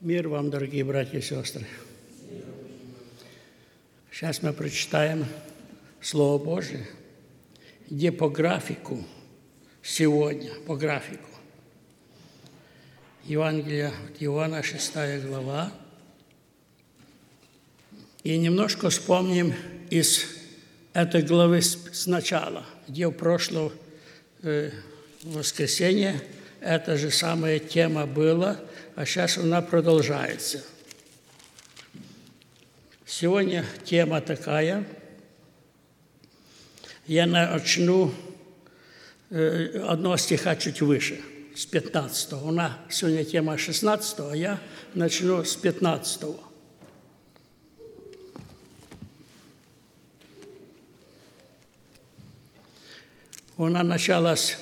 Мир вам, дорогие братья и сестры. Сейчас мы прочитаем Слово Божие, где по графику, сегодня, по графику. Евангелие от Иоанна, 6 глава. И немножко вспомним из этой главы сначала, где в прошлое воскресенье эта же самая тема была, а сейчас она продолжается. Сегодня тема такая. Я начну одного стиха чуть выше, с 15-го. У нас сегодня тема 16-го, а я начну с 15-го. Она началась,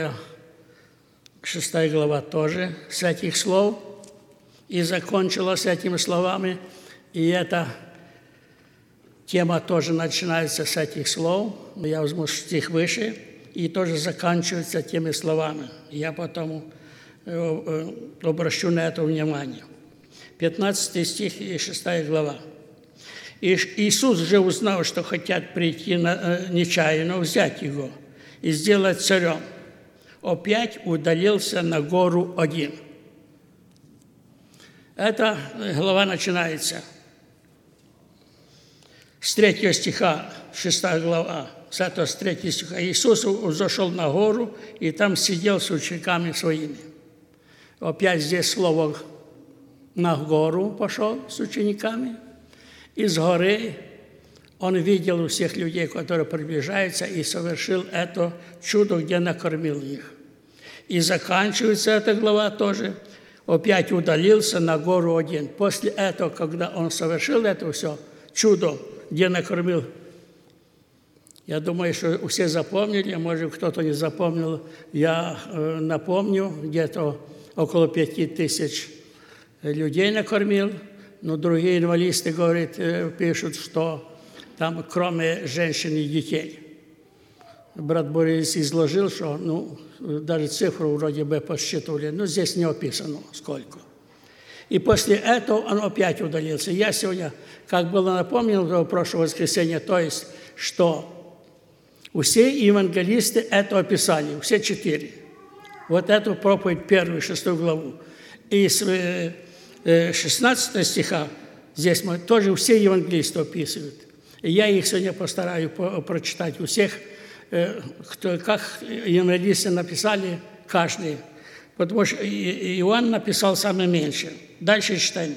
6 глава тоже, с этих слов, и закончилась этими словами. И эта тема тоже начинается с этих слов. Я возьму стих выше, и тоже заканчивается теми словами. Я потом обращу на это внимание. 15 стих и 6 глава. Иисус же узнал, что хотят прийти нечаянно, взять его и сделать царем. Опять удалился на гору один. Эта глава начинается с 3 стиха, 6 глава, с этого с 3 стиха. Иисус зашел на гору и там сидел с учениками своими. Опять здесь слово «на гору» пошел с учениками. Из горы он видел у всех людей, которые приближаются, и совершил это чудо, где накормил их. И заканчивается эта глава тоже. Опять удалился на гору один. После этого, когда он совершил это все чудо, где накормил, я думаю, что все запомнили, а может, кто-то не запомнил. Я напомню, где-то около 5000 людей накормил, но другие инвалидисты говорят, пишут, что там кроме женщин и детей. Брат Борис изложил, что даже цифру вроде бы посчитывали, но здесь не описано сколько. И после этого он опять удалился. Я сегодня, как было напомнено в прошлое воскресенье, то есть, что все евангелисты это описали, все 4. Вот эту проповедь 1, 6 главу. И с 16 стиха здесь мы тоже все евангелисты описывают. И я их сегодня постараюсь прочитать у всех, как евангелисты написали каждый. Потому что Иоанн написал самое меньшее. Дальше читаем.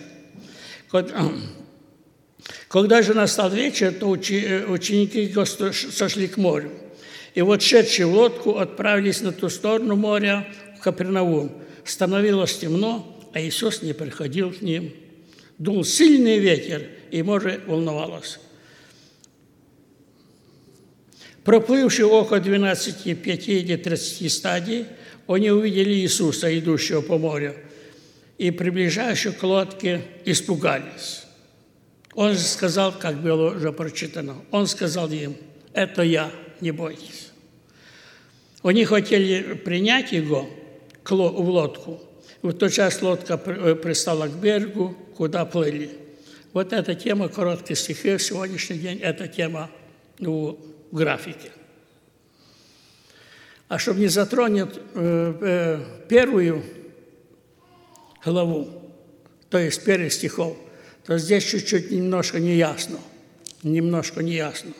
Когда же настал вечер, то ученики сошли к морю. И вот, шедшие в лодку, отправились на ту сторону моря, в Капернаум. Становилось темно, а Иисус не приходил к ним. Дул сильный ветер, и море волновалось. Проплывши около 12, 5 или 30 стадий, они увидели Иисуса, идущего по морю, и, приближающего к лодке, испугались. Он же сказал, как было уже прочитано, он сказал им: «Это я, не бойтесь». Они хотели принять его в лодку. В тот час лодка пристала к берегу, куда плыли. Вот эта тема, короткие стихи, в сегодняшний день, эта тема в графике. А чтобы не затронуть первую главу, то есть первых стихов, то здесь чуть-чуть немножко неясно. Немножко неясно.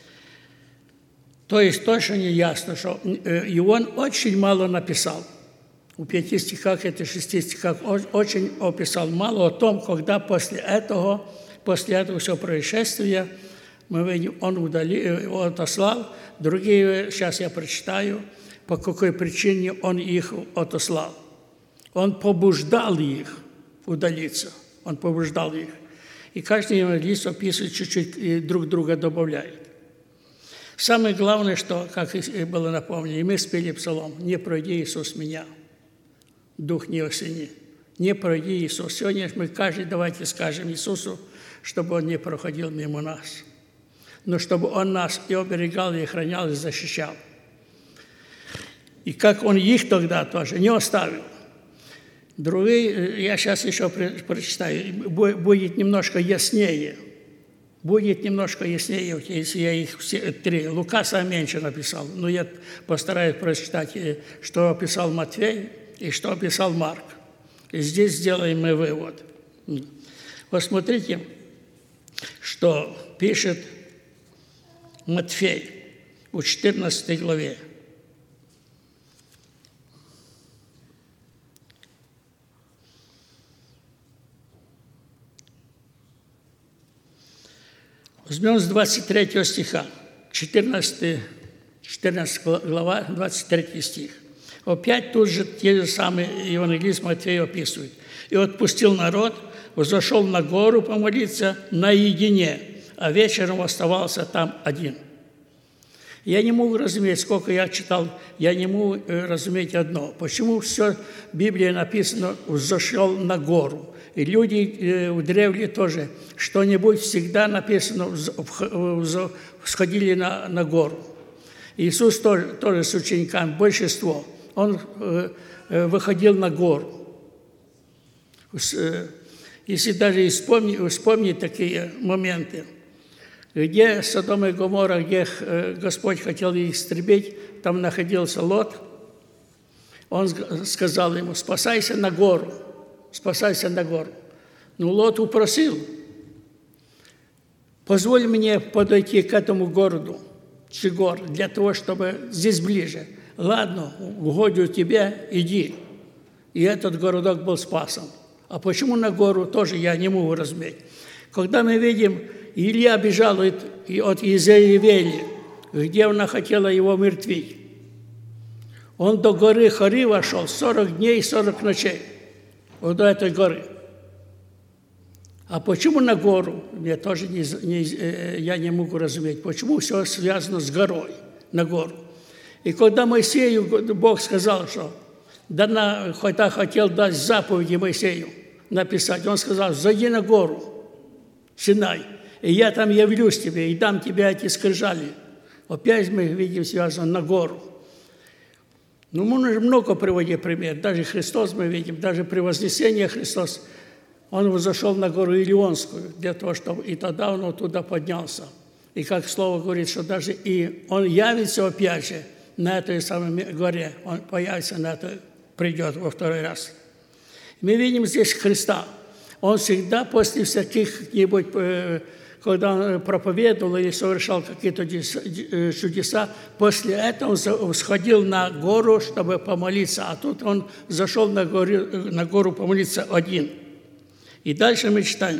То есть точно неясно, что Иоанн очень мало написал. В 5 стихах, это 6 стихах, очень описал мало о том, когда после этого всего происшествия, мы видим, он отослал. Другие, сейчас я прочитаю, по какой причине он их отослал. Он побуждал их удалиться. Он побуждал их. И каждый евангелист описывает чуть-чуть и друг друга добавляет. Самое главное, что, как было напомнено, и мы спели псалом: «Не пройди, Иисус, меня, дух не осени». Не пройди, Иисус. Сегодня мы давайте скажем Иисусу, чтобы Он не проходил мимо нас, но чтобы Он нас и оберегал, и охранял, и защищал. И как Он их тогда тоже не оставил. Другие, я сейчас еще прочитаю, будет немножко яснее. Будет немножко яснее, если я их все три. Лука сам меньше написал, но я постараюсь прочитать, что описал Матфей и что описал Марк. И здесь сделаем мы вывод. Посмотрите, что пишет Матфей в 14 главе. Возьмем с 23 стиха, 14 глава, 23 стих. Опять тут же те же самые евангелист Матфей описывает. «И отпустил народ, взошел на гору помолиться наедине, а вечером оставался там один». Я не могу разуметь, сколько я читал, я не могу разуметь одно. Почему все в Библии написано «взошел на гору». И люди в древле тоже что-нибудь всегда написано «всходили на гору». Иисус тоже с учениками, большинство, Он выходил на гору. Если даже вспомнить такие моменты, где Содом и Гоморра, где Господь хотел их истребить, там находился Лот, Он сказал ему: «Спасайся на гору, спасайся на гору». Но Лот упросил: «Позволь мне подойти к этому городу, Чигор, для того, чтобы здесь ближе». «Ладно, угодю тебе, иди». И этот городок был спасен. А почему на гору, тоже я не могу разуметь. Когда мы видим, Илья бежал от Иезавели, где она хотела его умертвить. Он до горы Хори вошел 40 дней и 40 ночей. Вот до этой горы. А почему на гору? Мне тоже я не могу разуметь. Почему все связано с горой, на гору? И когда Моисею Бог сказал, что хотя хотел дать заповеди Моисею написать, он сказал: «Зайди на гору, Синай, и я там явлюсь тебе, и дам тебе эти скрижали». Опять мы видим связано на гору. Ну, можно много приводить пример. Даже Христос мы видим, даже при вознесении Христос, Он взошел на гору Илионскую, для того, чтобы и тогда Он туда поднялся. И как Слово говорит, что даже и Он явится опять же на этой самой горе, Он появится на этой, придет во второй раз. Мы видим здесь Христа. Он всегда после всяких-нибудь, когда Он проповедовал или совершал какие-то чудеса, после этого Он сходил на гору, чтобы помолиться, а тут Он зашел на гору помолиться один. И дальше мы читаем.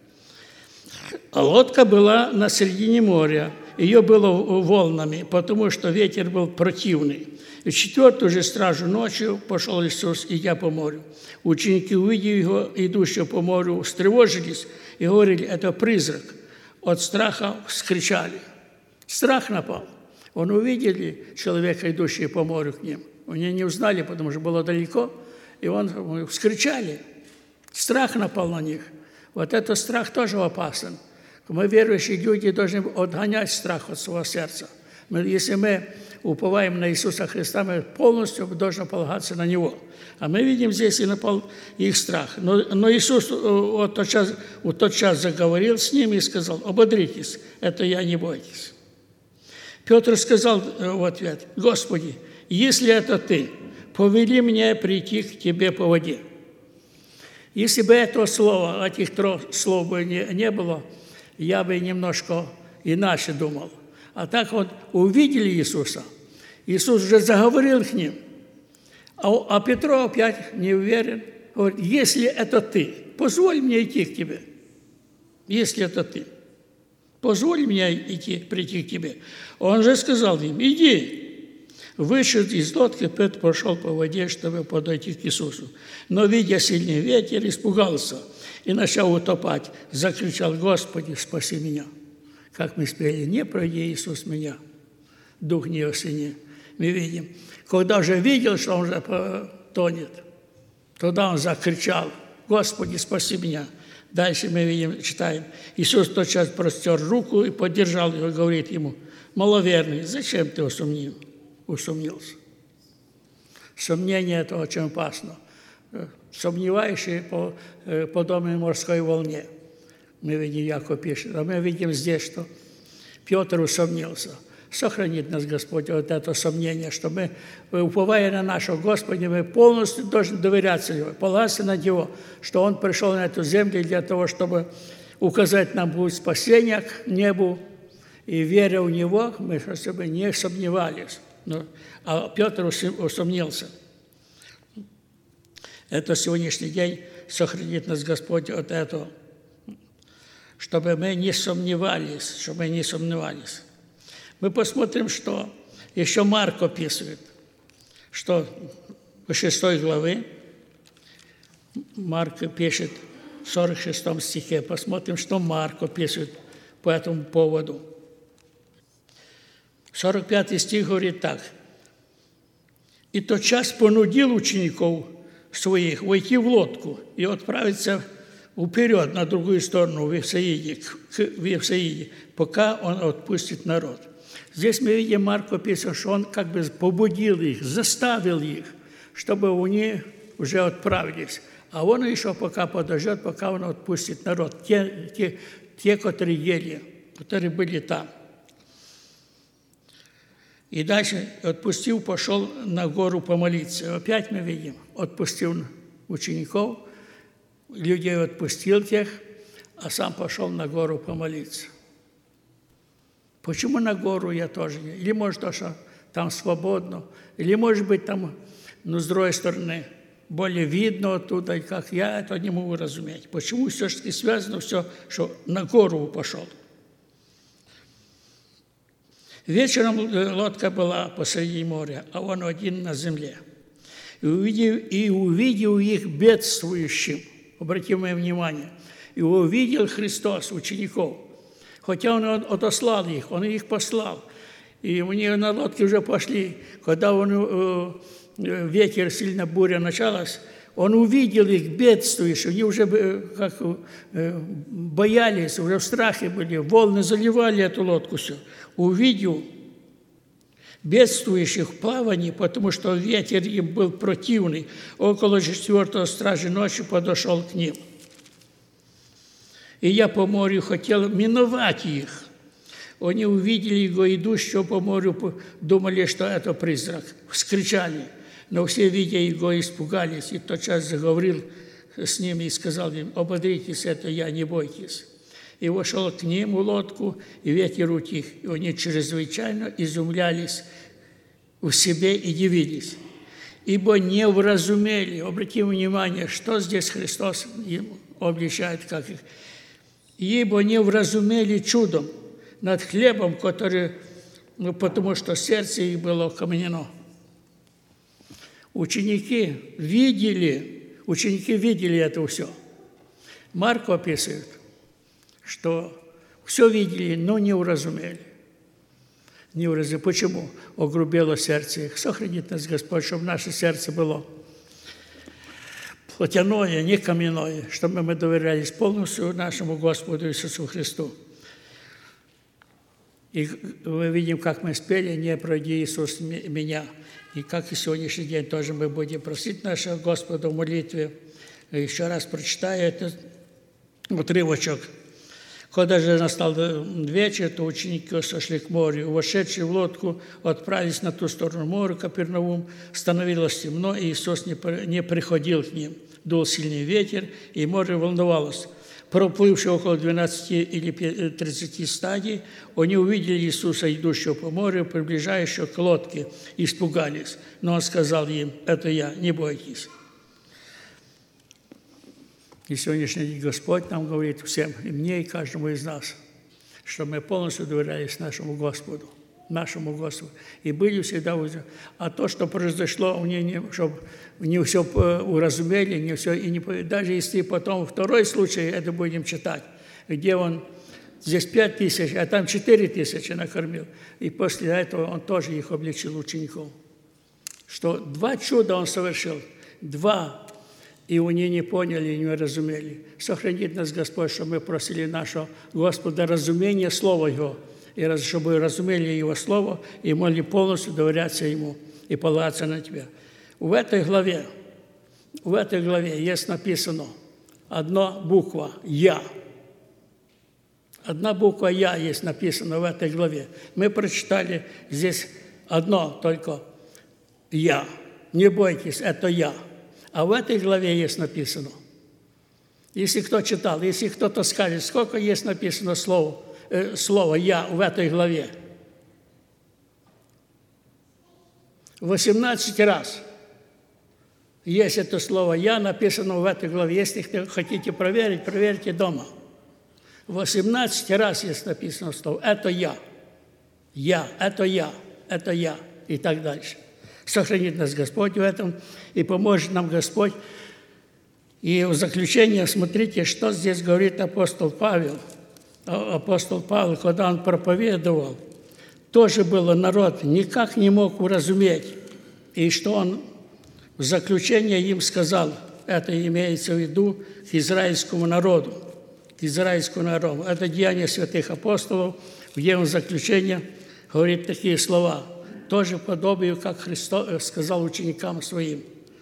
А лодка была на середине моря, ее было волнами, потому что ветер был противный. И в 4-ю же стражу ночью пошел Иисус, идя по морю. Ученики, увидев Его, идущего по морю, встревожились и говорили: «Это призрак». От страха вскричали. Страх напал. Он увидели человека, идущего по морю к ним. Они не узнали, потому что было далеко. И он вскричали. Страх напал на них. Вот этот страх тоже опасен. Мы, верующие люди, должны отгонять страх от своего сердца. Если мы уповаем на Иисуса Христа, мы полностью должны полагаться на Него. А мы видим здесь и напал их страх. Но Иисус в тот час заговорил с ними и сказал: «Ободритесь, это я, не бойтесь». Петр сказал в ответ: «Господи, если это Ты, повели мне прийти к Тебе по воде». Если бы этого слова, этих 3 слов бы не было, я бы немножко иначе думал. А так вот увидели Иисуса, Иисус уже заговорил к ним, а Петро опять не уверен, говорит: «Если это Ты, позволь мне идти к Тебе». Если это Ты, позволь мне прийти к Тебе. Он же сказал им: «Иди». Вышел из лодки, Петр пошел по воде, чтобы подойти к Иисусу. Но, видя сильный ветер, испугался и начал утопать. Закричал: «Господи, спаси меня». Как мы спели: «Не пройди, Иисус, меня, дух не осени». Мы видим, когда уже видел, что он уже тонет, тогда он закричал: «Господи, спаси меня». Дальше мы видим, читаем: Иисус тотчас простер руку и поддержал его, и говорит ему: «Маловерный, зачем ты усомнился?» Сомнение – это очень опасно. сомневающие подобной морской волне. Мы видим, Яков пишет. А мы видим здесь, что Петр усомнился. Сохранит нас Господь от этого сомнения, что мы, уповая на нашего Господа, мы полностью должны доверяться Его, полагаться на Него, что Он пришел на эту землю для того, чтобы указать нам путь спасения к небу, и веря в Него, мы чтобы не сомневались. А Петр усомнился. Это сегодняшний день сохранит нас Господь от этого, чтобы мы не сомневались, Мы посмотрим, что еще Марк описывает, что в 6 главе Марк пишет в 46 стихе. Посмотрим, что Марк описывает по этому поводу. 45 стих говорит так. «И тотчас понудил учеников своих войти в лодку и отправиться вперед на другую сторону, в Вифсаиде, пока он отпустит народ». Здесь мы видим, Марк описывает, что он как бы побудил их, заставил их, чтобы они уже отправились. А он еще пока подождет, пока он отпустит народ. Те, которые ели, которые были там. И дальше, отпустил, пошел на гору помолиться. Опять мы видим, отпустил учеников, людей отпустил тех, а сам пошел на гору помолиться. Почему на гору я тоже не? Или может, то, что там свободно, или может быть там, с другой стороны, более видно оттуда, как я это не могу разуметь. Почему все-таки связано все, что на гору пошел? Вечером лодка была посреди моря, а он один на земле. И увидел их бедствующим, обратим мое внимание, и увидел Христос учеников. Хотя он отослал их, он их послал. И они на лодке уже пошли. Когда ветер, сильно буря началась, он увидел их бедствующих, они уже как боялись, уже в страхе были, волны заливали эту лодку все. Увидел бедствующих в плавании, потому что ветер им был противный. Около 4 стражи ночи подошел к ним. И я по морю хотел миновать их. Они увидели его идущего по морю, думали, что это призрак. Вскричали. Но все, видя его, испугались. И тотчас заговорил с ними и сказал им: «Ободритесь, это я, не бойтесь». И вошел к ним в лодку, и ветер утих. И они чрезвычайно изумлялись в себе и дивились. Ибо не вразумели. Обратим внимание, что здесь Христос им обличает, как их. Ибо не вразумели чудом над хлебом, который, потому что сердце их было каменено. Ученики видели это все. Марк описывает, что все видели, но не уразумели. Не уразумели. Почему? Огрубело сердце их. Сохранит нас Господь, чтобы наше сердце было плотяное, не каменное, чтобы мы доверялись полностью нашему Господу Иисусу Христу. И мы видим, как мы спели: «Не пройди, Иисус, меня». И как и сегодняшний день тоже мы будем просить нашего Господа в молитве. И еще раз прочитаю этот отрывочек. Когда же настал вечер, то ученики сошли к морю. Вошедшие в лодку отправились на ту сторону моря, Капернаум. Становилось темно, и Иисус не приходил к ним. Дул сильный ветер, и море волновалось. Проплывшие около 12 или 30 стадий, они увидели Иисуса, идущего по морю, приближающего к лодке, и испугались. Но Он сказал им: «Это я, не бойтесь». И сегодняшний день Господь нам говорит всем, и мне, и каждому из нас, что мы полностью доверялись нашему Господу. И были всегда уже. А то, что произошло, чтобы не все уразумели, не все, и не, даже если потом второй случай, это будем читать, где он здесь 5000, а там 4000 накормил. И после этого он тоже их обличил, учеников. Что 2 чуда он совершил, 2, и они не поняли, не разумели. Сохранит нас Господь, чтобы мы просили нашего Господа разумения Слова Его, и чтобы разумели Его Слово, и могли полностью доверяться Ему и полагаться на Тебя. В этой главе в этой главе есть написано одна буква «Я». Одна буква «Я» есть написана в этой главе. Мы прочитали здесь одно только «Я». Не бойтесь, это «Я». А в этой главе есть написано. Если кто читал, если кто-то скажет, сколько есть написано слово «Я» в этой главе. 18 раз есть это слово «Я» написано в этой главе. Если хотите проверить, проверьте дома. 18 раз есть написано слово «Это я». Я, это я, это я. И так дальше. Сохранит нас Господь в этом и поможет нам Господь. И в заключение смотрите, что здесь говорит апостол Павел. Апостол Павел, когда он проповедовал, тоже было народ, никак не мог уразуметь. И что он в заключение им сказал, это имеется в виду к израильскому народу. К израильскому народу. Это Деяния святых апостолов, где он в заключение говорит такие слова, тоже подобию, как Христос сказал ученикам своим.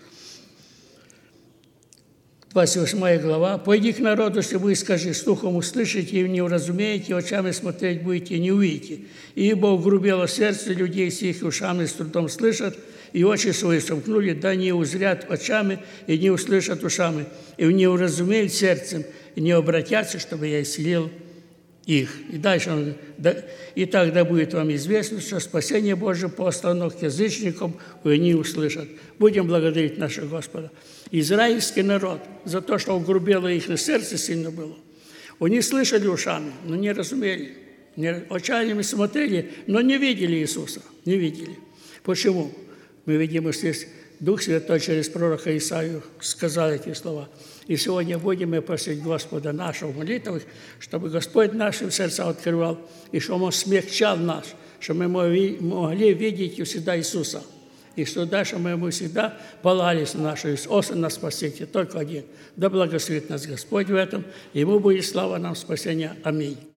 28 глава. «Пойди к народу, чтобы вы скажи, слухом услышите и не уразумеете, очами смотреть будете и не увидите. Ибо угрубело сердце людей сих, ушами с трудом слышат, и очи свои сомкнули, да не узрят очами и не услышат ушами, и не уразумеют сердцем, и не обратятся, чтобы я исцелил их». И дальше он говорит, «И тогда будет вам известно, что спасение Божие послано к язычникам, и они услышат». Будем благодарить нашего Господа. Израильский народ за то, что угрубело их сердце сильно было. Они слышали ушами, но не разумели. Очами смотрели, но не видели Иисуса. Не видели. Почему? Мы видим, что здесь Дух Святой через пророка Исаию сказал эти слова. И сегодня будем мы просить Господа нашего молитвы, чтобы Господь нашим сердца открывал, и чтобы Он смягчал нас, чтобы мы могли видеть всегда Иисуса. И что дальше мы всегда полагались на нашу Иисуса, на спасение, только один. Да благословит нас Господь в этом, Ему будет слава нам спасения. Аминь.